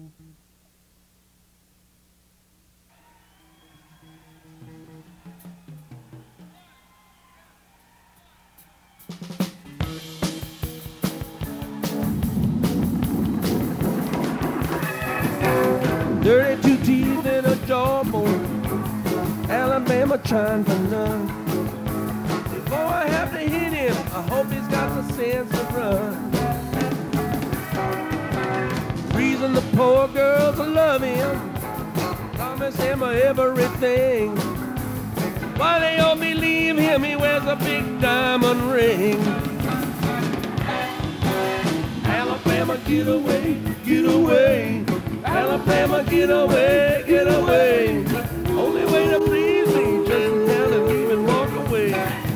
32 teeth in a jawbone, Alabama trying for none. Before I have to hit him, I hope he's got the sense to run. Reason the poor girls love him, promise him everything. Why they all believe him, he wears a big diamond ring. Alabama, get away, get away. Alabama, get away, get away. Only way to please me, just sit down and leave and walk away.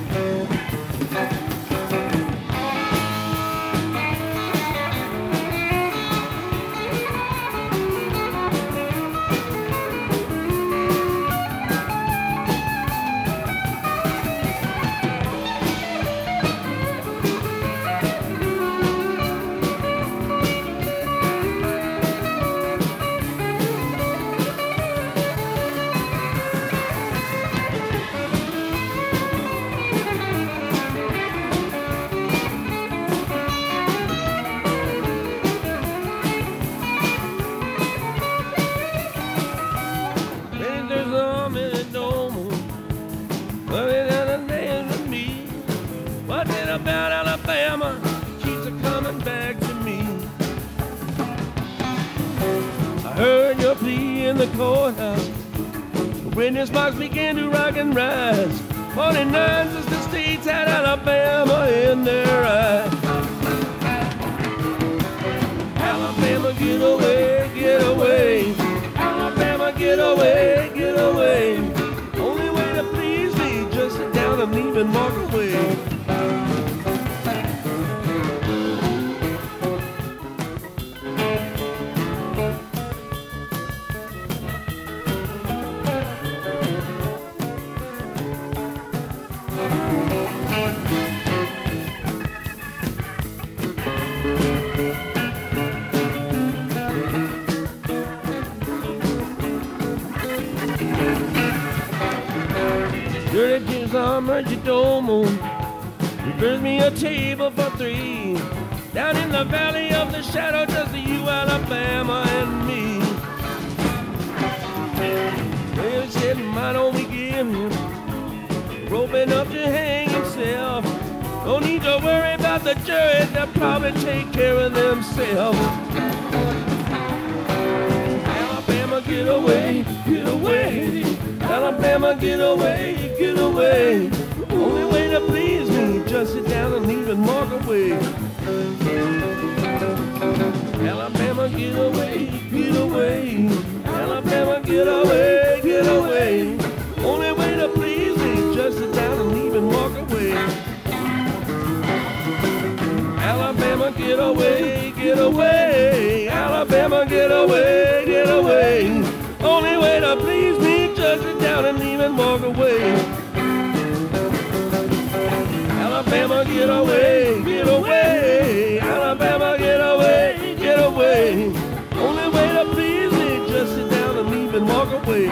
About Alabama keeps a coming back to me. I heard your plea in the courthouse. The witness box began to rock and rise. 49 sister states had Alabama in their eyes. Alabama, get away, get away. Alabama, get away, get away. Only way to please me, just sit down and leave and walk away. Dirty Jim's armor, you domo. Reverse me a table for three. Down in the valley of the shadow, just you, Alabama, and me. Well, said, why don't we give him rope enough to hang himself? Don't need to worry about the jury, they'll probably take care of themselves. Alabama, get away, get away. Alabama, get away, get away. Only way to please me, just sit down and leave and walk away. Alabama, get away, get away. Alabama, get away, get away. Only way to please me, just sit down and leave and walk away. Alabama, get away, get away. Alabama, get away, get away. Only way to please me, just sit down and leave and walk away. Alabama, get away, get away. Alabama, get away, get away. Only way to please me, just sit down and leave and walk away.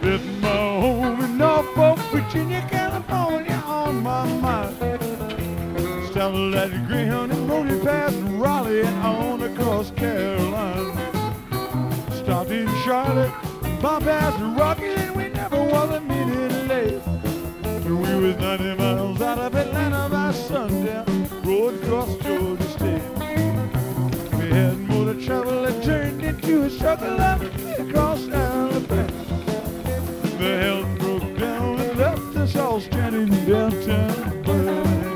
Left my home in Norfolk, Virginia, California on my mind. Started at the Greyhound and rode it past Raleigh and on across Carolina. Stopped in Charlotte, bypassed Rocky, and we never was a minute late. We was 90 miles out of Atlanta by sundown, rode across Georgia State. We had more to travel that turned into a struggle up across Alabama. The health broke down and left us all stranded in downtown Birmingham.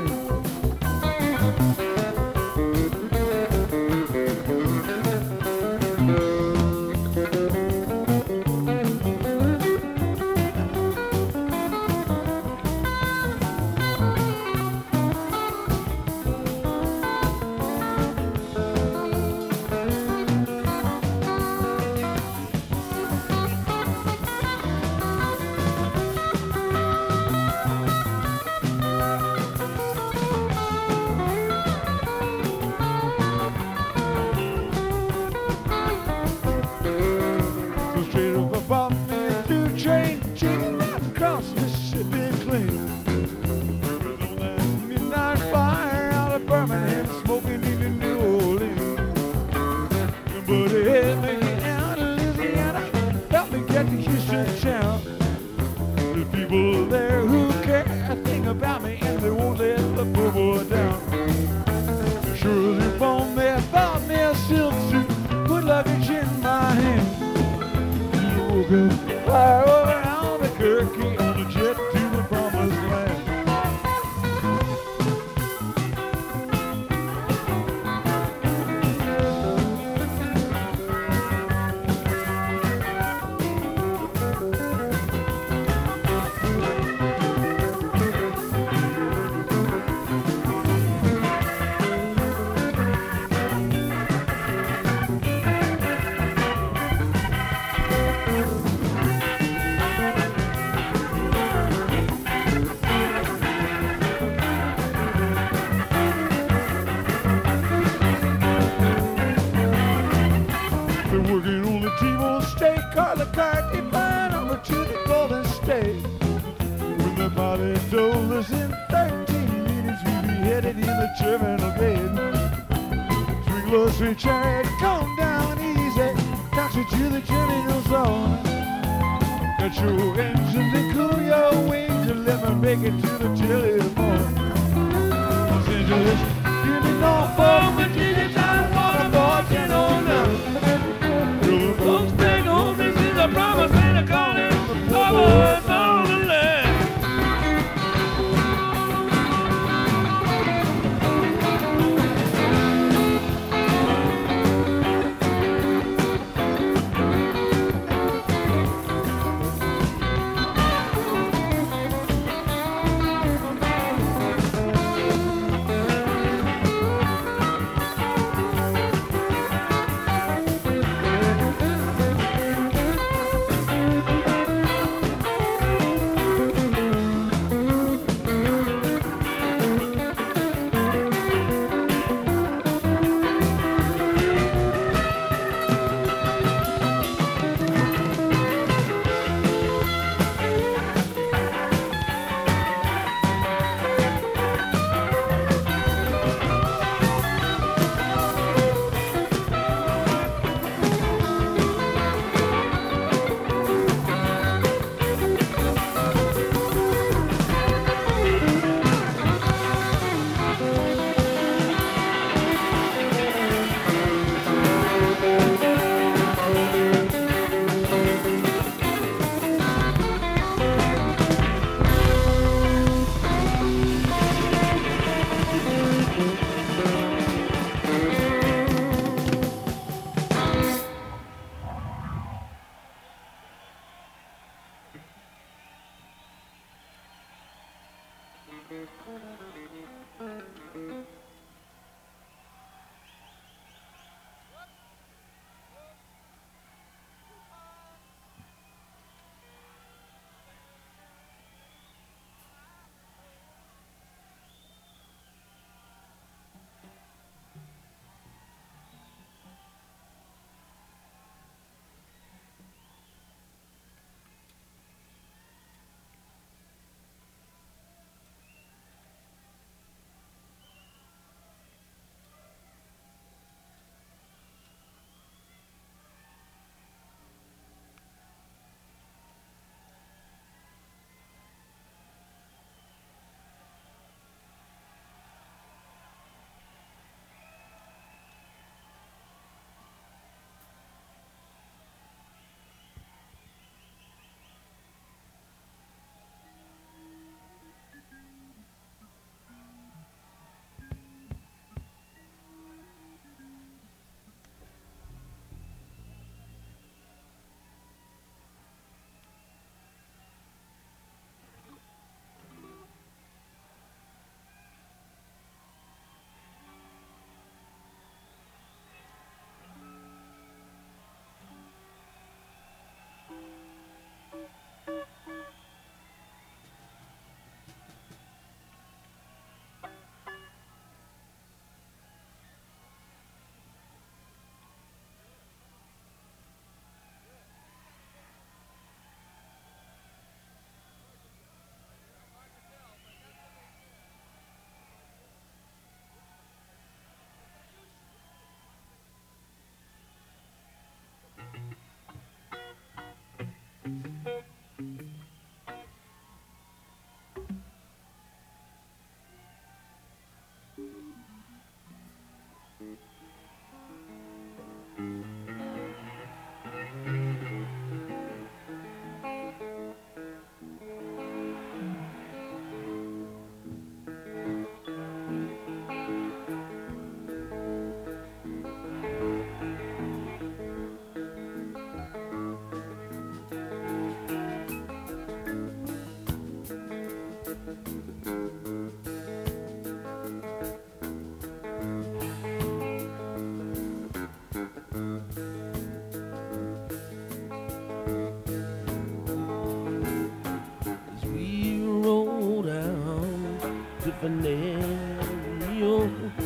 Venerio.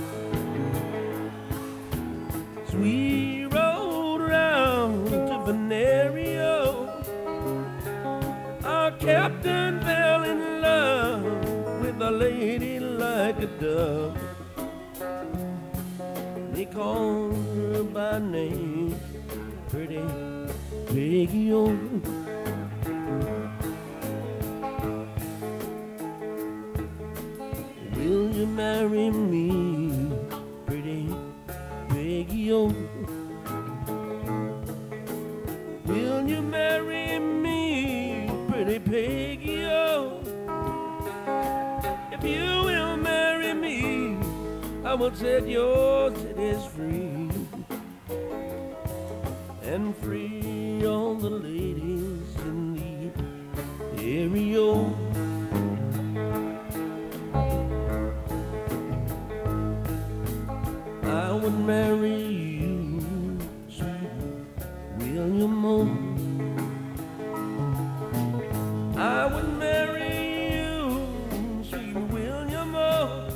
So we rode around to Venerio. Our captain fell in love with a lady like a dove. They called her by name, Pretty Peggy. Will you marry me, Pretty Peggy? Will you marry me, Pretty Peggy? If you will marry me, I will set your cities free and free all the ladies in the area. I would marry you, sweet William O. I would marry you, sweet William O.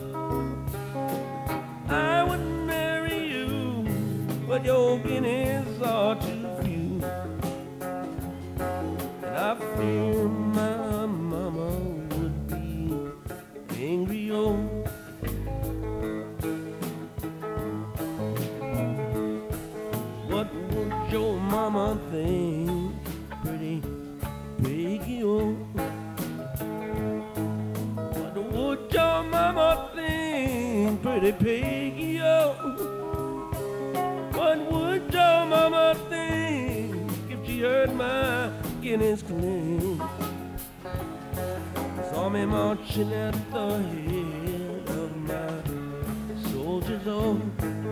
I would marry you, but your guineas are too few, and I fear my mama would be angry. Oh, what would your mama think, Pretty Peggy? Oh, what would your mama think, Pretty Peggy? Oh, what would your mama think if she heard my Guinness cling? Saw me marching at the head of my soldiers. Oh,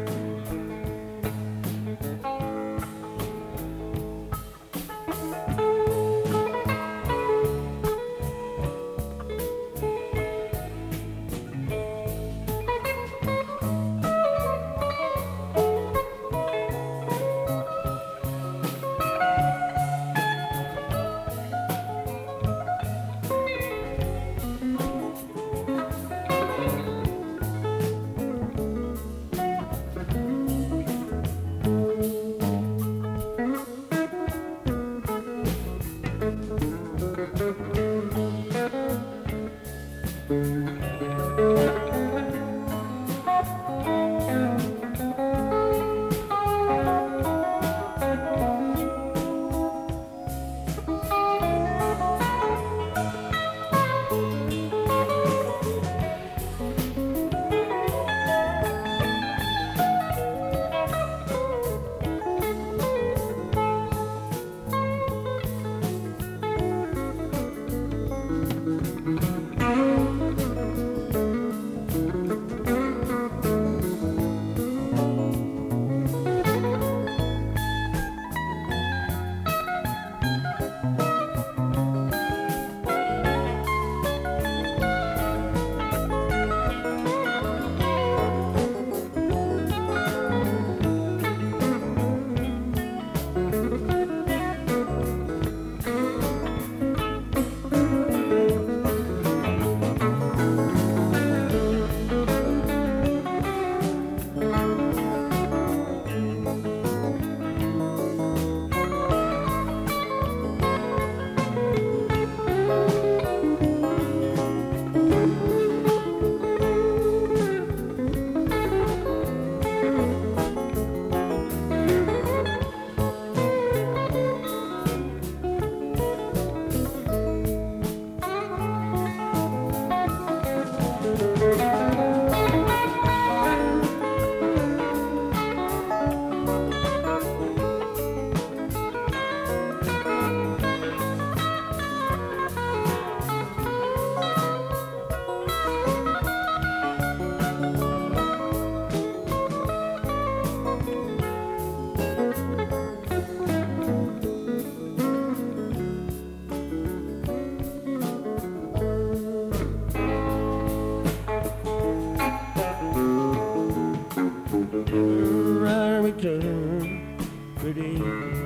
Pretty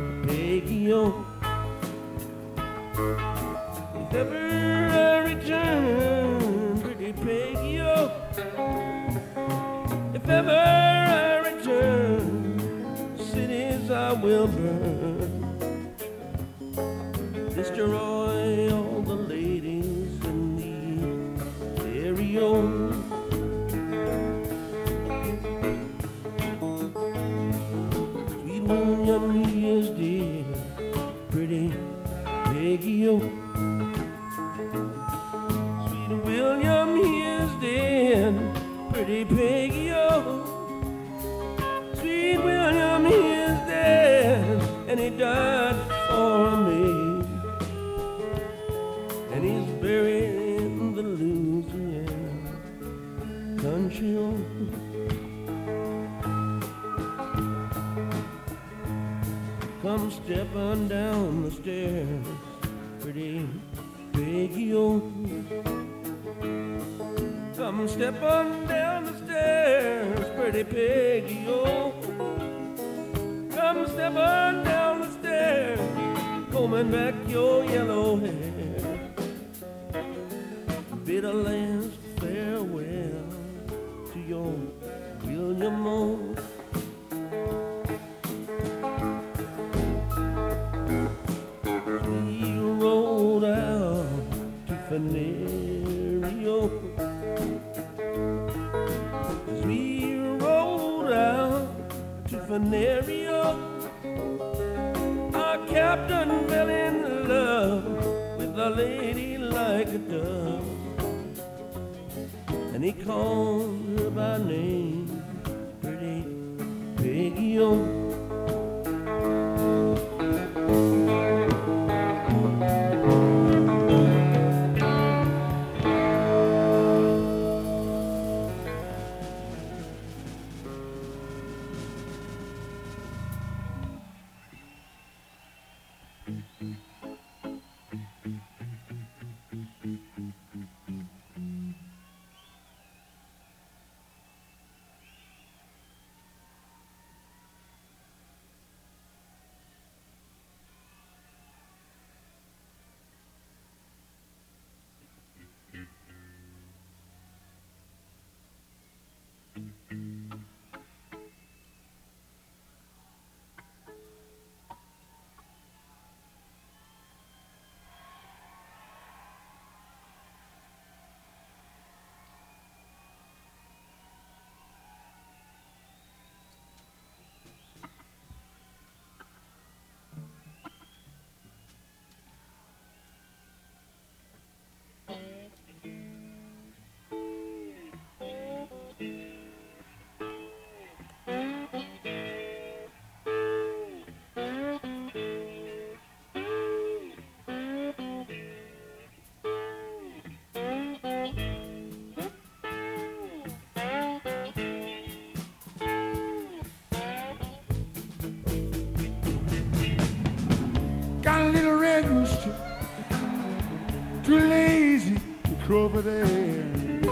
Peggy. Oh, if ever I return, Pretty Peggy. Oh, If ever I return, cities I will burn. Destroy all the ladies in the stereo. Sweet William, he is dead. Pretty Peggy-O. Sweet William, he is dead. Pretty Peggy-O. Sweet William, he is dead, and he died for me. And he's buried in the Louisiana country home. Come step on down the stairs, pretty Peggy-O. Come step on down the stairs, pretty Peggy-O. Come step on down the stairs, combing back your yellow hair. Bid a last farewell to your William O. We rode out to Venerio. We rode out to Venerio. Our captain fell in love with a lady like a dove, and he called her by name, pretty Peggy-O. Got a little red rooster, too lazy to crow over there.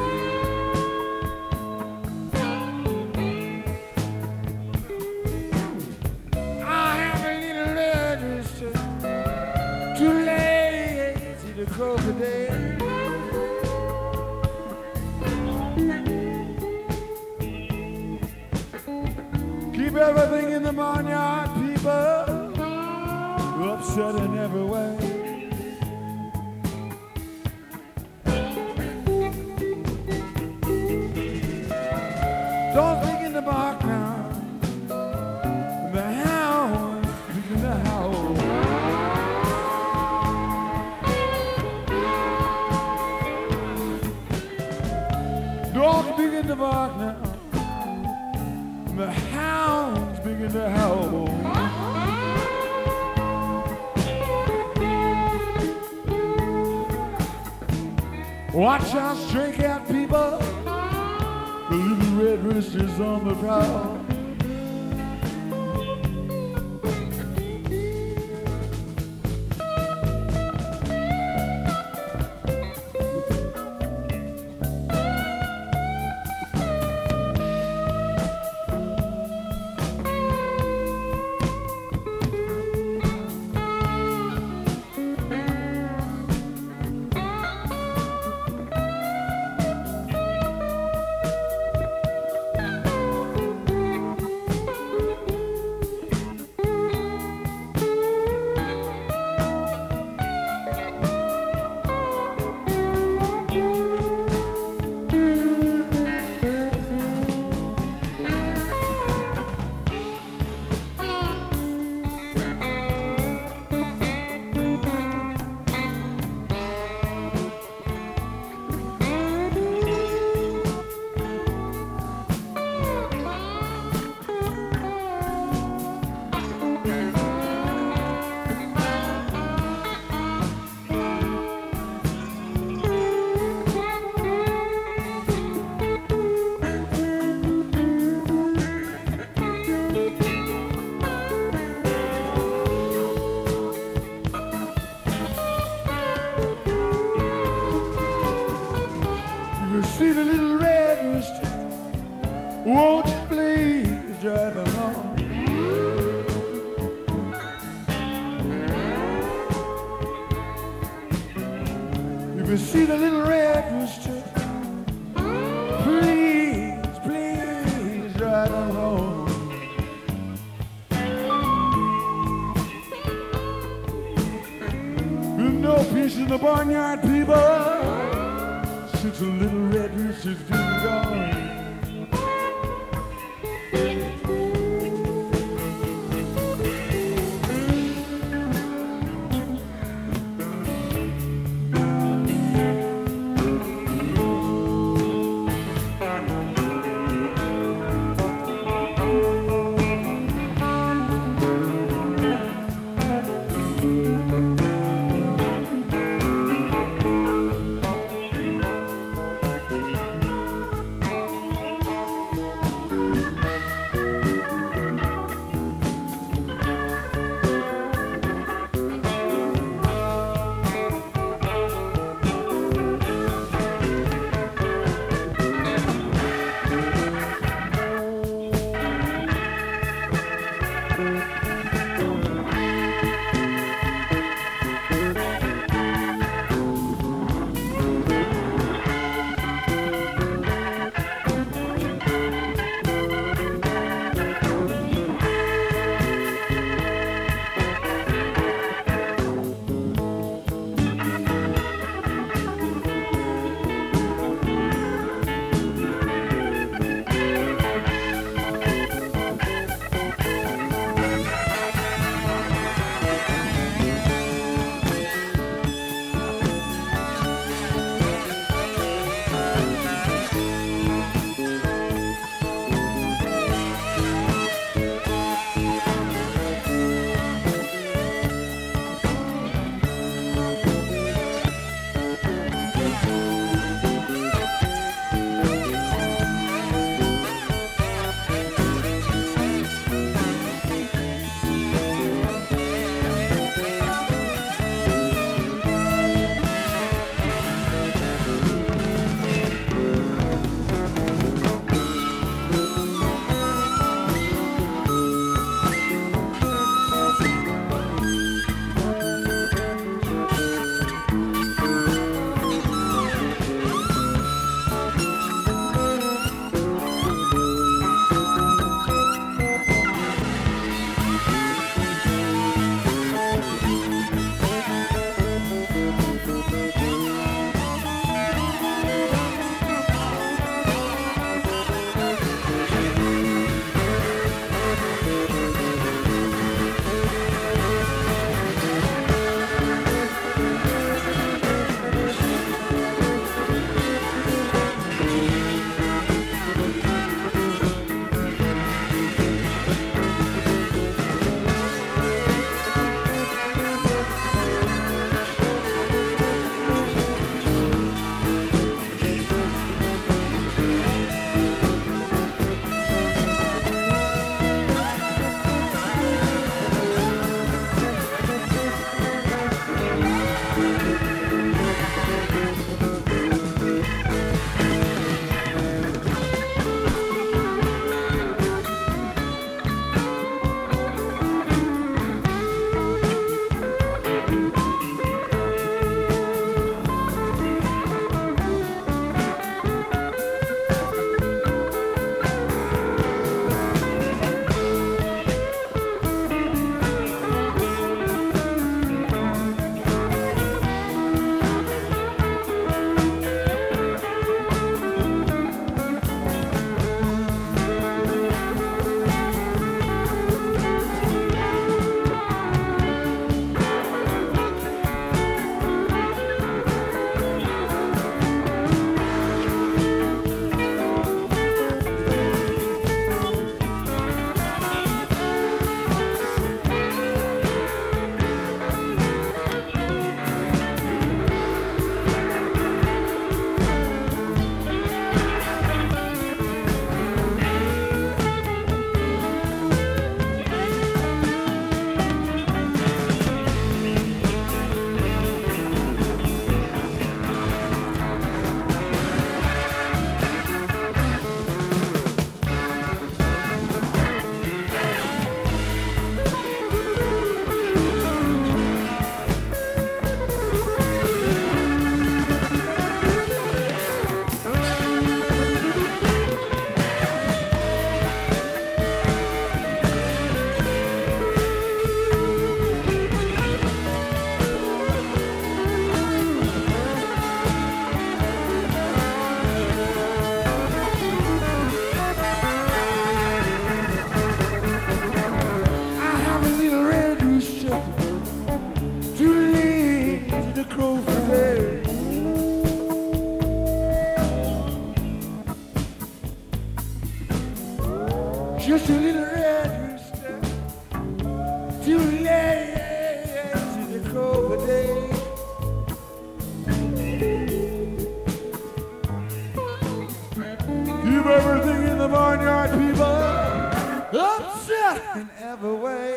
I have a little red rooster, too lazy to crow over there. Keep everything in the barnyard, people. Upset in every way. Dogs begin to bark now, and the hounds begin to howl. Dogs begin to bark now, and the hounds begin to howl. Watch out, stray cat people, the little red rooster's on the prowl. you see the little red rooster, please, please ride on home. No peace in the barnyard, people, since the little red rooster's been gone. crow for day. Just a little red rooster, too late to the crow for day. Keep everything in the barnyard, people, upset in every way.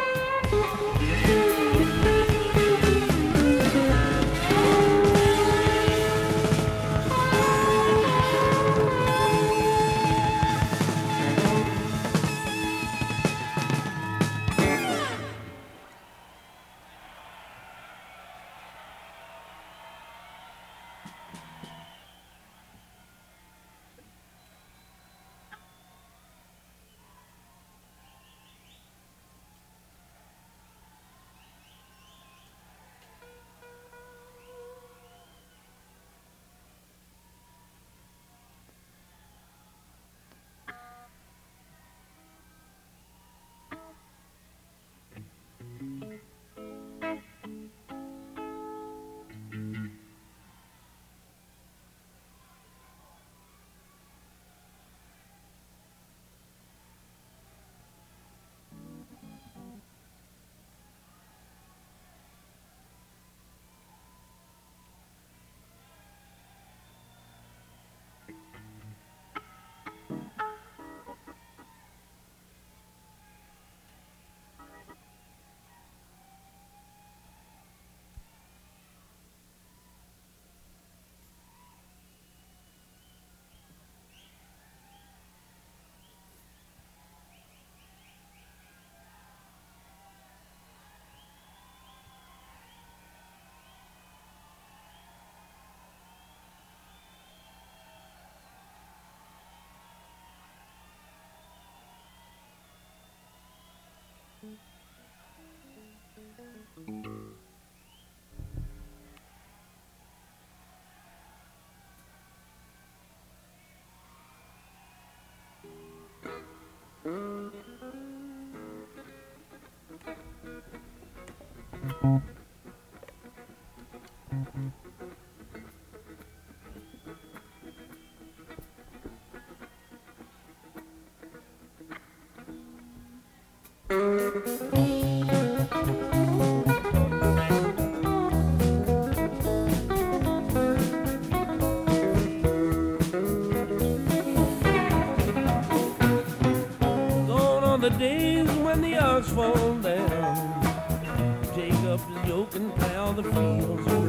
The days when the ox fall down, take up his yoke and plow the fields of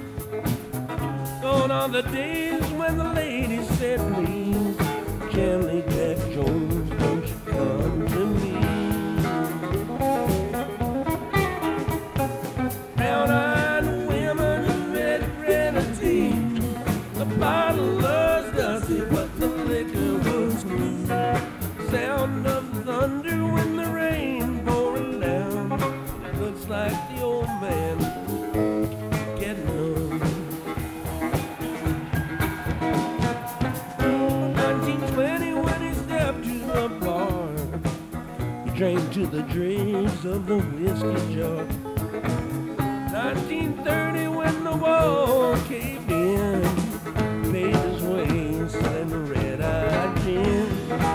rest. Gone are the days when the ladies said, please, gently Jack Jones, don't you come to me. Brown-eyed women, red teeth, the bottle was dusty, but the liquor was clean. Sound of thunder when the rain pouring down. It looks like the old man getting old. 1920 when he stepped to the bar, he drank to the dregs of the whiskey jar. 1930 when the wall caved in, paid his way selling red-eyed gin.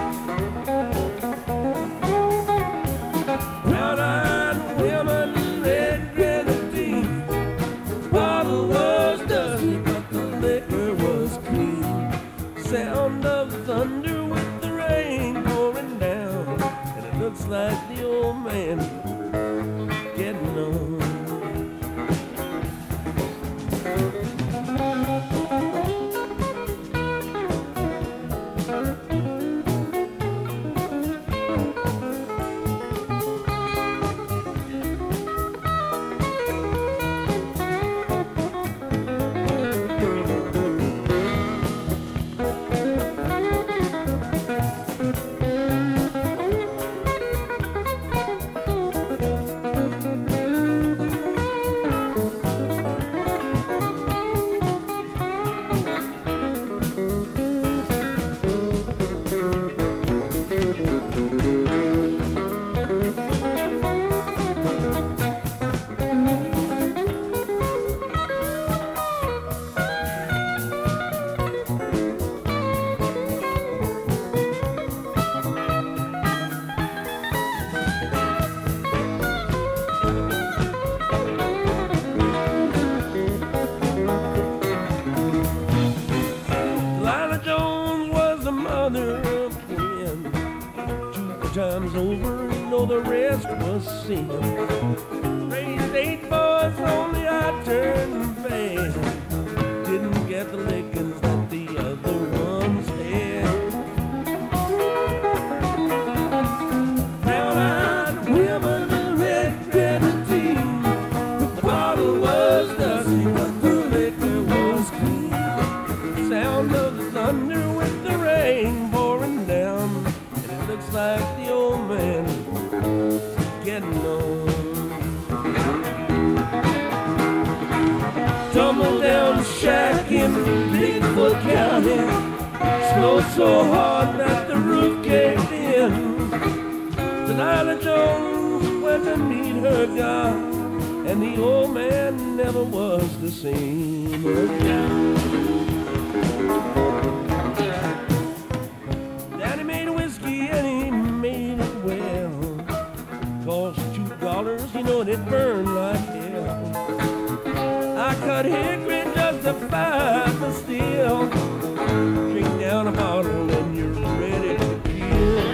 Brown-eyed women, red teeth, the bottle was dusty, but the liquor was clean. Sound of thunder with the rain pouring down, and it looks like the old man getting on. time's over, you know the rest was sin. Raised 8 boys, only I turned bad. Didn't get the lickings that the other ones had. Brown-eyed women and red team. The bottle was dusty, but the liquor was clean. The sound of the thunder with the rain pouring down, and it looks like the old man getting on. Tumble down shack in Bigfoot County, snowed so hard that the roof caved in. Delilah Jones went to meet her God, and the old man never was the same again. Daddy made whiskey and he made it well. Cost $2, you know, and it burned like hell. I cut hickory just to buy the steel. Drink down a bottle and you're ready to kill.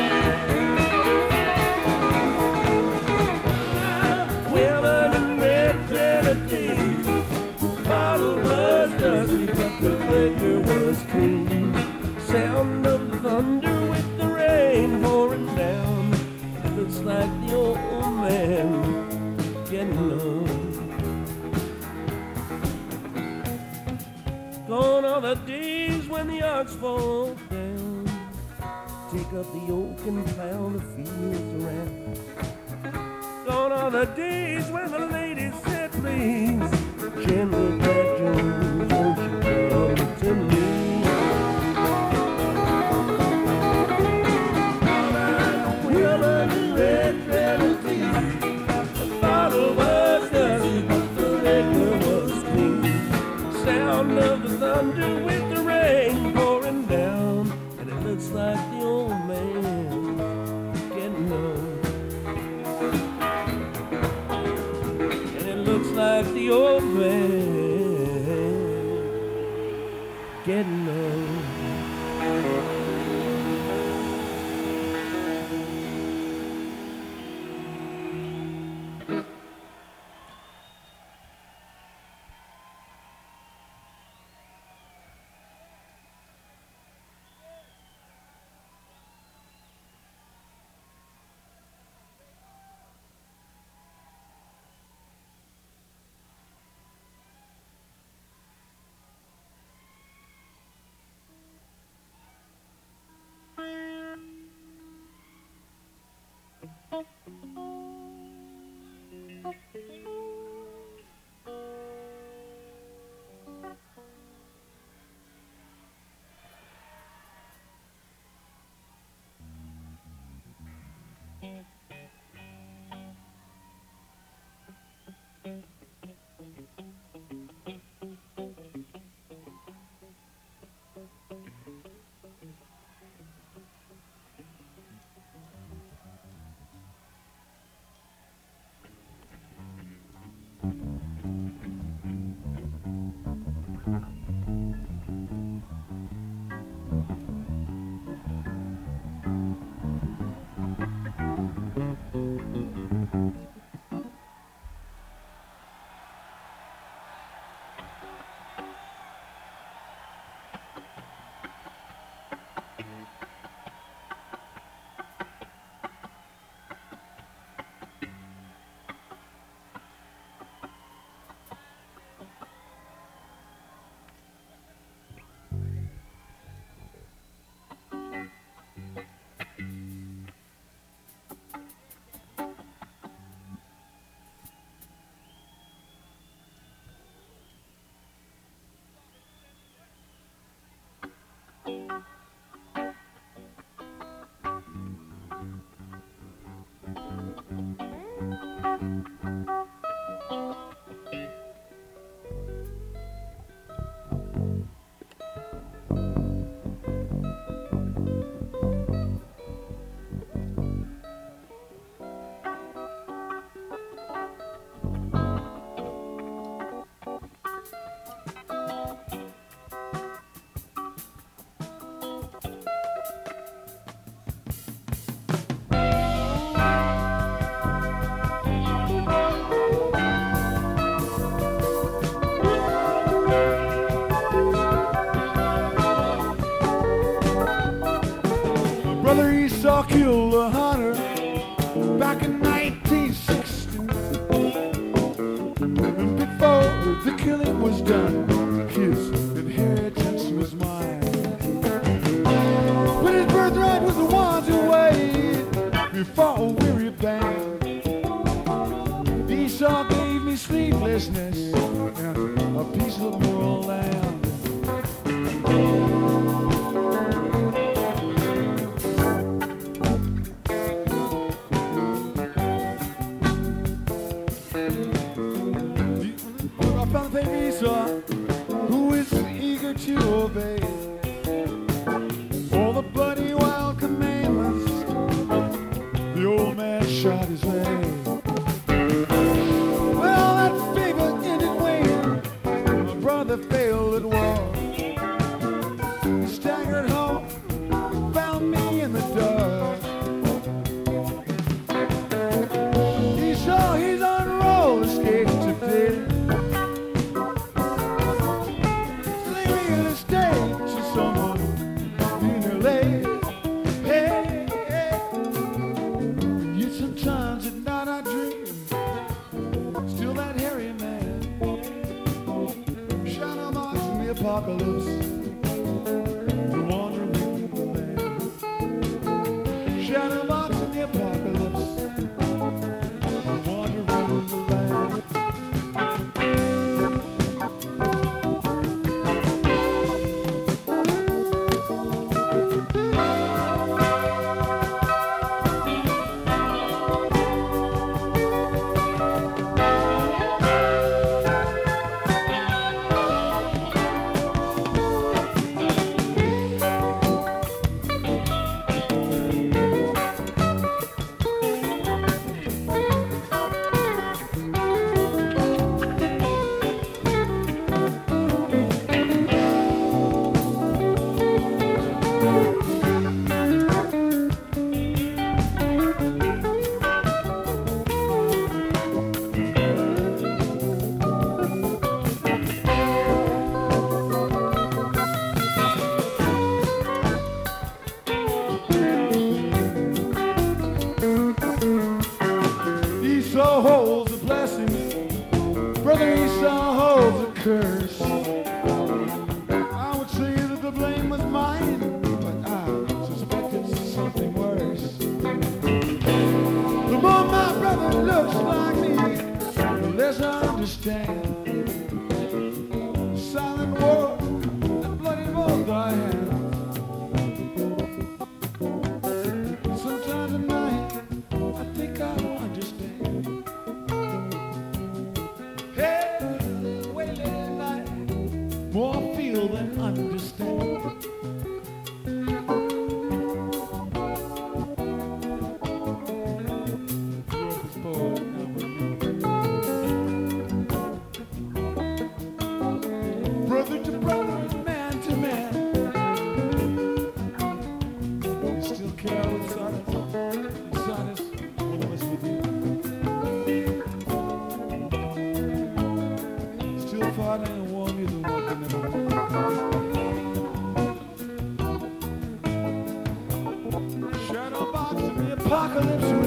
Women in red grenadine. Bottle was dusty, but the liquor was clean. Sound of the thunder with the rain pouring down. It looks like the old man getting on. Gone are the days when the ox falls down. Take up the yoke and plow the fields around. Gone are the days when the ladies said, please, Chandler Jack Jones, won't you come to me? Women in red grenadine. The bottle was dusty, but the liquor was clean. Sound of the thunder with the rain pouring down, and it looks like the old man getting on. And it looks like the old man getting on. was done, his inheritance was mine. But his birthright was the ones who waited before a weary band. Esau gave me sleeplessness and a piece of moral land. I found baby Esau, who is eager to obey all the bloody wild commandments. The old man shot his way. Well, that favor ended when my brother failed at war. He staggered home, found me in the dark. He saw he's on roller skates today. Leaving the stage to someone in LA. Hey, hey. Yet sometimes at night I dream, still that hairy man, shadow marks in the apocalypse, the wandering land. Shadow marks in the apocalypse, the wandering land. Esau holds a blessing, brother Esau holds a curse. I would say that the blame was mine, but I suspect it's something worse. The more my brother looks like me, the less I understand. The silent war, the bloody both I have. Sometimes at night, I think I understand. Hey, way late at night, more feel than understand. Brother to brother, man to man, you still care what's on us, all of us with you. Still fighting and warm you the one can never win. Shadow box in the apocalypse.